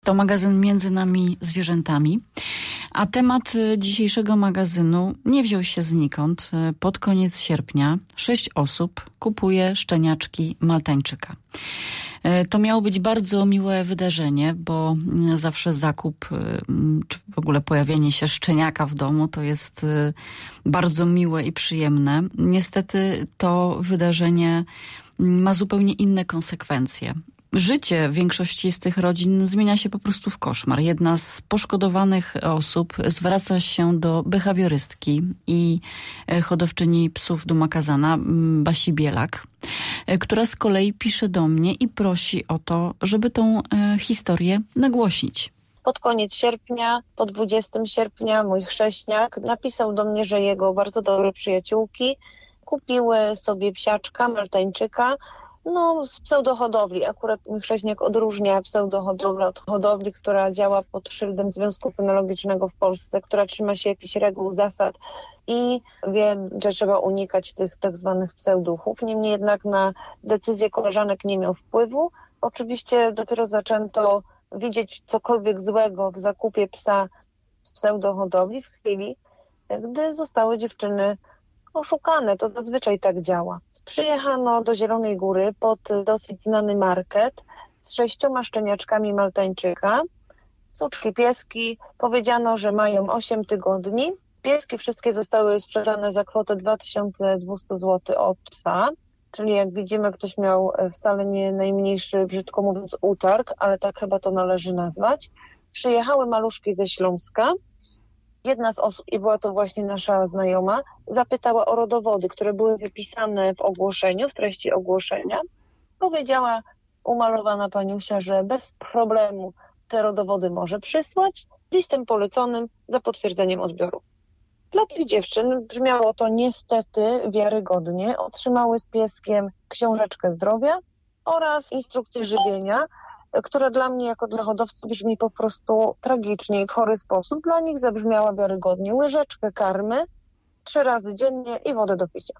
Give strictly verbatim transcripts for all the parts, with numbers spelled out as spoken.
To magazyn Między nami zwierzętami. A temat dzisiejszego magazynu nie wziął się znikąd. Pod koniec sierpnia sześć osób kupuje szczeniaczki maltańczyka. To miało być bardzo miłe wydarzenie, bo zawsze zakup, czy w ogóle pojawienie się szczeniaka w domu to jest bardzo miłe i przyjemne. Niestety to wydarzenie ma zupełnie inne konsekwencje. Życie większości z tych rodzin zmienia się po prostu w koszmar. Jedna z poszkodowanych osób zwraca się do behawiorystki i hodowczyni psów Dumakazana, Basi Bielak, która z kolei pisze do mnie i prosi o to, żeby tą historię nagłośnić. Pod koniec sierpnia, po dwudziestego sierpnia mój chrześniak napisał do mnie, że jego bardzo dobre przyjaciółki kupiły sobie psiaczka, maltańczyka, no z pseudohodowli. Akurat mój chrześniak odróżnia pseudohodowlę od hodowli, która działa pod szyldem Związku Kynologicznego w Polsce, która trzyma się jakichś reguł, zasad i wie, że trzeba unikać tych tak zwanych pseuduchów. Niemniej jednak na decyzję koleżanek nie miał wpływu. Oczywiście dopiero zaczęto widzieć cokolwiek złego w zakupie psa z pseudohodowli w chwili, gdy zostały dziewczyny oszukane. To zazwyczaj tak działa. Przyjechano do Zielonej Góry pod dosyć znany market z sześcioma szczeniaczkami maltańczyka. Suczki, pieski. Powiedziano, że mają osiem tygodni. Pieski wszystkie zostały sprzedane za kwotę dwa tysiące dwieście złotych od psa. Czyli jak widzimy, ktoś miał wcale nie najmniejszy, brzydko mówiąc, utarg, ale tak chyba to należy nazwać. Przyjechały maluszki ze Śląska. Jedna z osób, i była to właśnie nasza znajoma, zapytała o rodowody, które były wypisane w ogłoszeniu, w treści ogłoszenia. Powiedziała umalowana paniusia, że bez problemu te rodowody może przysłać listem poleconym za potwierdzeniem odbioru. Dla tych dziewczyn brzmiało to niestety wiarygodnie. Otrzymały z pieskiem książeczkę zdrowia oraz instrukcję żywienia, która dla mnie jako dla hodowcy brzmi po prostu tragicznie i w chory sposób. Dla nich zabrzmiała wiarygodnie: łyżeczkę karmy trzy razy dziennie i wodę do picia.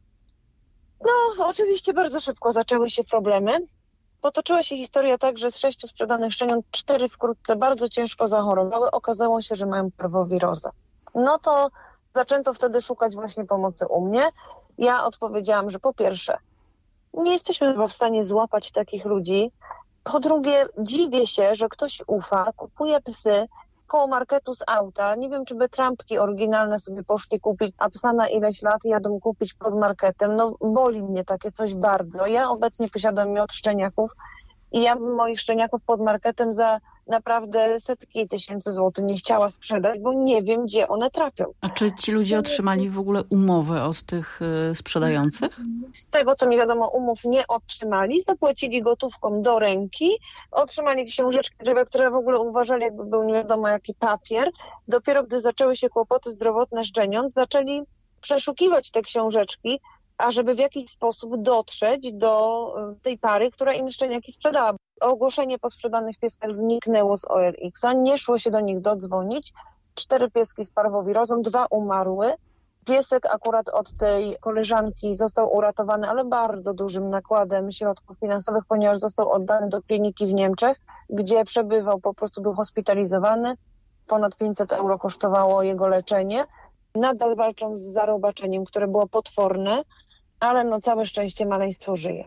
No, oczywiście bardzo szybko zaczęły się problemy. Potoczyła się historia tak, że z sześciu sprzedanych szczeniąt cztery wkrótce bardzo ciężko zachorowały. Okazało się, że mają parwowirozę. No to zaczęto wtedy szukać właśnie pomocy u mnie. Ja odpowiedziałam, że po pierwsze, nie jesteśmy chyba w stanie złapać takich ludzi. Po drugie, dziwię się, że ktoś ufa, kupuje psy koło marketu z auta. Nie wiem, czy by trampki oryginalne sobie poszli kupić, a psa na ileś lat jadą kupić pod marketem. No boli mnie takie coś bardzo. Ja obecnie posiadam miod szczeniaków i ja bym moich szczeniaków pod marketem za naprawdę setki tysięcy złotych nie chciała sprzedać, bo nie wiem, gdzie one trafią. A czy ci ludzie otrzymali w ogóle umowę od tych y, sprzedających? Z tego, co mi wiadomo, umów nie otrzymali. Zapłacili gotówką do ręki. Otrzymali książeczki, które w ogóle uważali, jakby był nie wiadomo jaki papier. Dopiero gdy zaczęły się kłopoty zdrowotne szczeniąt, zaczęli przeszukiwać te książeczki, ażeby w jakiś sposób dotrzeć do tej pary, która im szczeniaki sprzedała. Ogłoszenie po sprzedanych pieskach zniknęło z O L X a, nie szło się do nich dodzwonić. Cztery pieski z parwowirozą, dwa umarły. Piesek akurat od tej koleżanki został uratowany, ale bardzo dużym nakładem środków finansowych, ponieważ został oddany do kliniki w Niemczech, gdzie przebywał, po prostu był hospitalizowany. Ponad pięćset euro kosztowało jego leczenie. Nadal walczą z zarobaczeniem, które było potworne, ale no całe szczęście maleństwo żyje.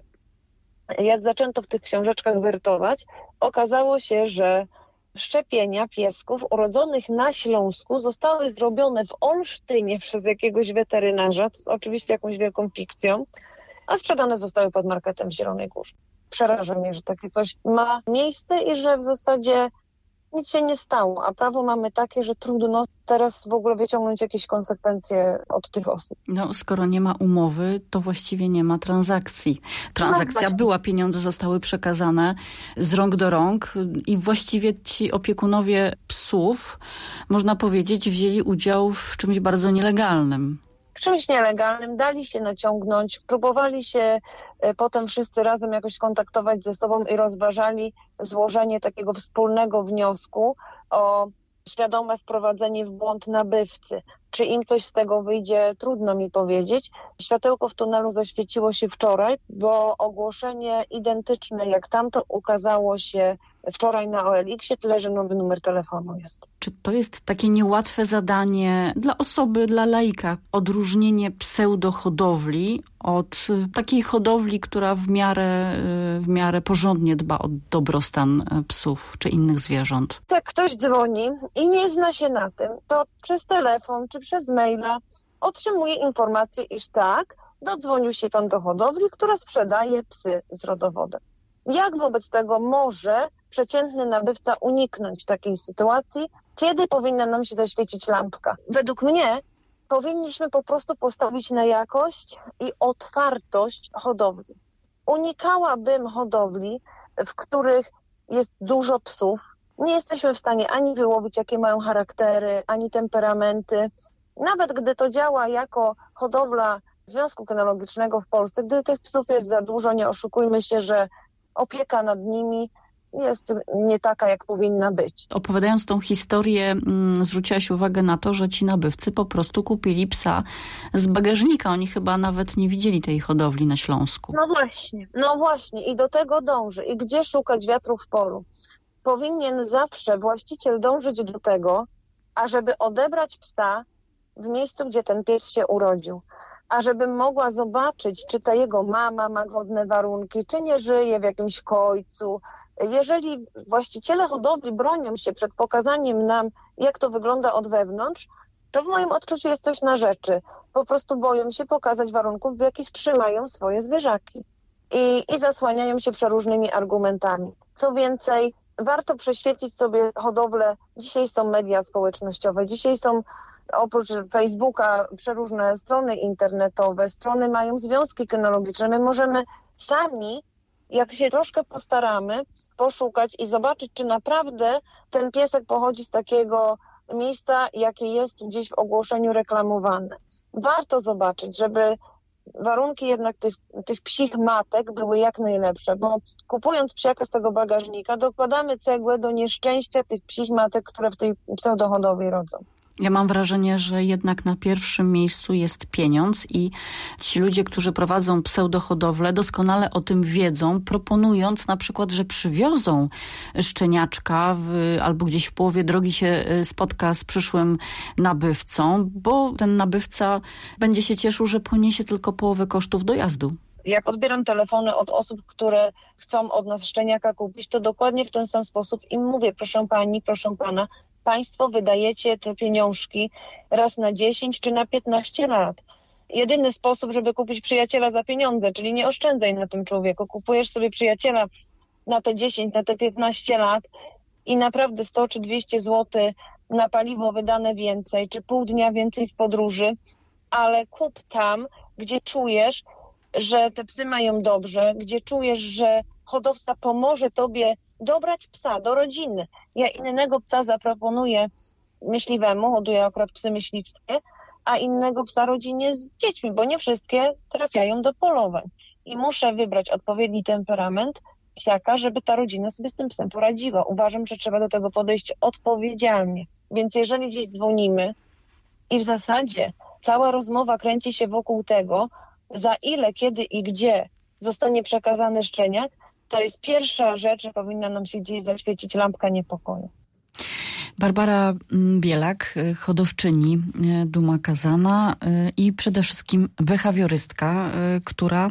Jak zaczęto w tych książeczkach wertować, okazało się, że szczepienia piesków urodzonych na Śląsku zostały zrobione w Olsztynie przez jakiegoś weterynarza, to jest oczywiście jakąś wielką fikcją, a sprzedane zostały pod marketem w Zielonej Górze. Przeraża mnie, że takie coś ma miejsce i że w zasadzie nic się nie stało, a prawo mamy takie, że trudno teraz w ogóle wyciągnąć jakieś konsekwencje od tych osób. No, skoro nie ma umowy, to właściwie nie ma transakcji. Transakcja no, była, pieniądze zostały przekazane z rąk do rąk i właściwie ci opiekunowie psów, można powiedzieć, wzięli udział w czymś bardzo nielegalnym. W czymś nielegalnym, dali się naciągnąć, próbowali się potem wszyscy razem jakoś kontaktować ze sobą i rozważali złożenie takiego wspólnego wniosku o świadome wprowadzenie w błąd nabywcy. Czy im coś z tego wyjdzie, trudno mi powiedzieć. Światełko w tunelu zaświeciło się wczoraj, bo ogłoszenie identyczne jak tamto ukazało się wczoraj na O L X-ie, tyle że nowy numer telefonu jest. Czy to jest takie niełatwe zadanie dla osoby, dla laika, odróżnienie pseudohodowli od takiej hodowli, która w miarę, w miarę porządnie dba o dobrostan psów czy innych zwierząt? Jak ktoś dzwoni i nie zna się na tym, to przez telefon czy przez maila otrzymuje informację, iż tak, dodzwonił się pan do hodowli, która sprzedaje psy z rodowodem. Jak wobec tego może przeciętny nabywca uniknąć takiej sytuacji, kiedy powinna nam się zaświecić lampka? Według mnie powinniśmy po prostu postawić na jakość i otwartość hodowli. Unikałabym hodowli, w których jest dużo psów. Nie jesteśmy w stanie ani wyłowić, jakie mają charaktery, ani temperamenty. Nawet gdy to działa jako hodowla Związku Kynologicznego w Polsce, gdy tych psów jest za dużo, nie oszukujmy się, że opieka nad nimi jest nie taka, jak powinna być. Opowiadając tą historię, mm, zwróciłaś uwagę na to, że ci nabywcy po prostu kupili psa z bagażnika. Oni chyba nawet nie widzieli tej hodowli na Śląsku. No właśnie, no właśnie i do tego dąży. I gdzie szukać wiatru w polu? Powinien zawsze właściciel dążyć do tego, ażeby odebrać psa w miejscu, gdzie ten pies się urodził. Ażebym mogła zobaczyć, czy ta jego mama ma godne warunki, czy nie żyje w jakimś kojcu. Jeżeli właściciele hodowli bronią się przed pokazaniem nam, jak to wygląda od wewnątrz, to w moim odczuciu jest coś na rzeczy. Po prostu boją się pokazać warunków, w jakich trzymają swoje zwierzaki. I, i zasłaniają się przeróżnymi argumentami. Co więcej, warto prześwietlić sobie hodowlę. Dzisiaj są media społecznościowe, dzisiaj są oprócz Facebooka przeróżne strony internetowe, strony mają związki kynologiczne. My możemy sami, jak się troszkę postaramy, poszukać i zobaczyć, czy naprawdę ten piesek pochodzi z takiego miejsca, jakie jest gdzieś w ogłoszeniu reklamowane. Warto zobaczyć, żeby warunki jednak tych, tych psich matek były jak najlepsze, bo kupując psiaka z tego bagażnika, dokładamy cegłę do nieszczęścia tych psich matek, które w tej pseudohodowli rodzą. Ja mam wrażenie, że jednak na pierwszym miejscu jest pieniądz i ci ludzie, którzy prowadzą pseudohodowlę, doskonale o tym wiedzą, proponując na przykład, że przywiozą szczeniaczka w, albo gdzieś w połowie drogi się spotka z przyszłym nabywcą, bo ten nabywca będzie się cieszył, że poniesie tylko połowę kosztów dojazdu. Jak odbieram telefony od osób, które chcą od nas szczeniaka kupić, to dokładnie w ten sam sposób im mówię, proszę pani, proszę pana, państwo wydajecie te pieniążki raz na dziesięć czy na piętnaście lat. Jedyny sposób, żeby kupić przyjaciela za pieniądze, czyli nie oszczędzaj na tym człowieku. Kupujesz sobie przyjaciela na te dziesięć, na te piętnaście lat i naprawdę sto czy dwieście złotych na paliwo wydane więcej, czy pół dnia więcej w podróży, ale kup tam, gdzie czujesz, że te psy mają dobrze, gdzie czujesz, że hodowca pomoże tobie dobrać psa do rodziny. Ja innego psa zaproponuję myśliwemu, hoduję akurat psy myśliwskie, a innego psa rodzinie z dziećmi, bo nie wszystkie trafiają do polowań. I muszę wybrać odpowiedni temperament psiaka, żeby ta rodzina sobie z tym psem poradziła. Uważam, że trzeba do tego podejść odpowiedzialnie. Więc jeżeli gdzieś dzwonimy i w zasadzie cała rozmowa kręci się wokół tego, za ile, kiedy i gdzie zostanie przekazany szczeniak, to jest pierwsza rzecz, że powinna nam się gdzieś zaświecić lampka niepokoju. Barbara Bielak, hodowczyni Duma Kazana i przede wszystkim behawiorystka, która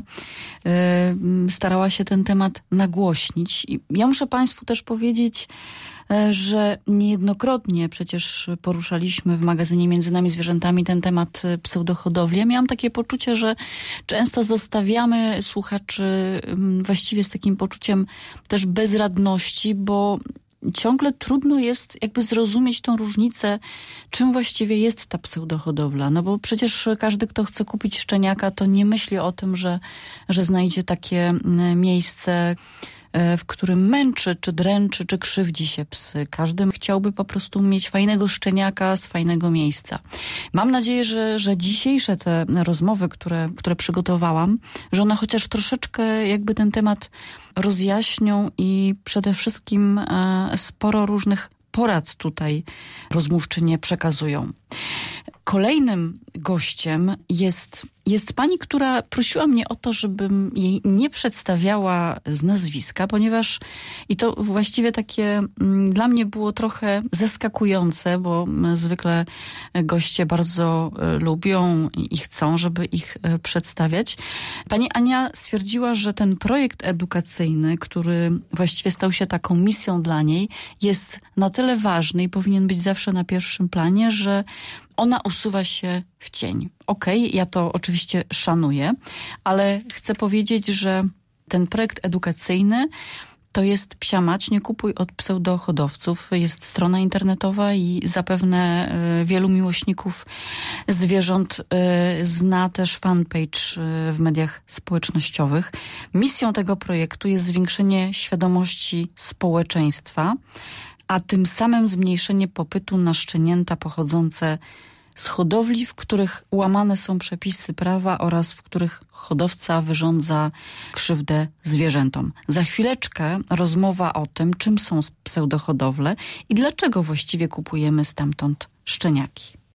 starała się ten temat nagłośnić. I ja muszę Państwu też powiedzieć, że niejednokrotnie przecież poruszaliśmy w magazynie Między nami zwierzętami ten temat pseudohodowli. Ja miałam takie poczucie, że często zostawiamy słuchaczy właściwie z takim poczuciem też bezradności, bo ciągle trudno jest jakby zrozumieć tą różnicę, czym właściwie jest ta pseudohodowla. No bo przecież każdy, kto chce kupić szczeniaka, to nie myśli o tym, że, że znajdzie takie miejsce, w którym męczy, czy dręczy, czy krzywdzi się psy. Każdy chciałby po prostu mieć fajnego szczeniaka z fajnego miejsca. Mam nadzieję, że, że dzisiejsze te rozmowy, które, które przygotowałam, że one chociaż troszeczkę jakby ten temat rozjaśnią i przede wszystkim sporo różnych porad tutaj rozmówczynie przekazują. Kolejnym gościem jest jest pani, która prosiła mnie o to, żebym jej nie przedstawiała z nazwiska, ponieważ i to właściwie takie mm, dla mnie było trochę zaskakujące, bo zwykle goście bardzo e, lubią i chcą, żeby ich e, przedstawiać. Pani Ania stwierdziła, że ten projekt edukacyjny, który właściwie stał się taką misją dla niej, jest na tyle ważny i powinien być zawsze na pierwszym planie, że ona usuwa się w cień. Okej, okay, ja to oczywiście szanuję, ale chcę powiedzieć, że ten projekt edukacyjny to jest psia mać, nie kupuj od pseudohodowców. Jest strona internetowa i zapewne wielu miłośników zwierząt zna też fanpage w mediach społecznościowych. Misją tego projektu jest zwiększenie świadomości społeczeństwa, a tym samym zmniejszenie popytu na szczenięta pochodzące z hodowli, w których łamane są przepisy prawa oraz w których hodowca wyrządza krzywdę zwierzętom. Za chwileczkę rozmowa o tym, czym są pseudohodowle i dlaczego właściwie kupujemy stamtąd szczeniaki.